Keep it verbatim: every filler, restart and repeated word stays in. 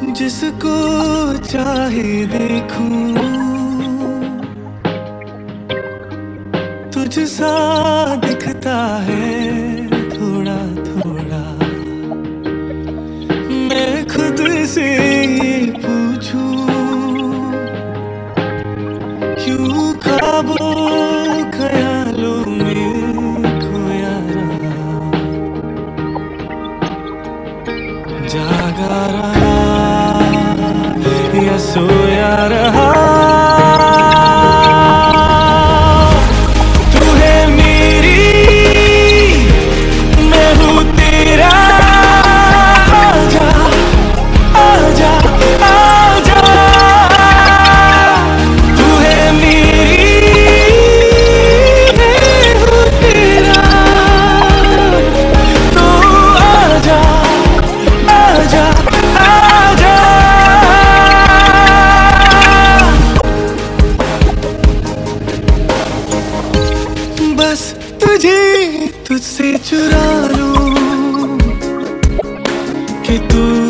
जिसको चाहे देखूं, तुझ सा दिखता है थोड़ा थोड़ा। मैं खुद से ये पूछूं, क्यों ख्वाबों ख्यालों में खोया रहा, जागा रहा या सोया रहा। बस तुझे तुझसे चुरा लूं कि तू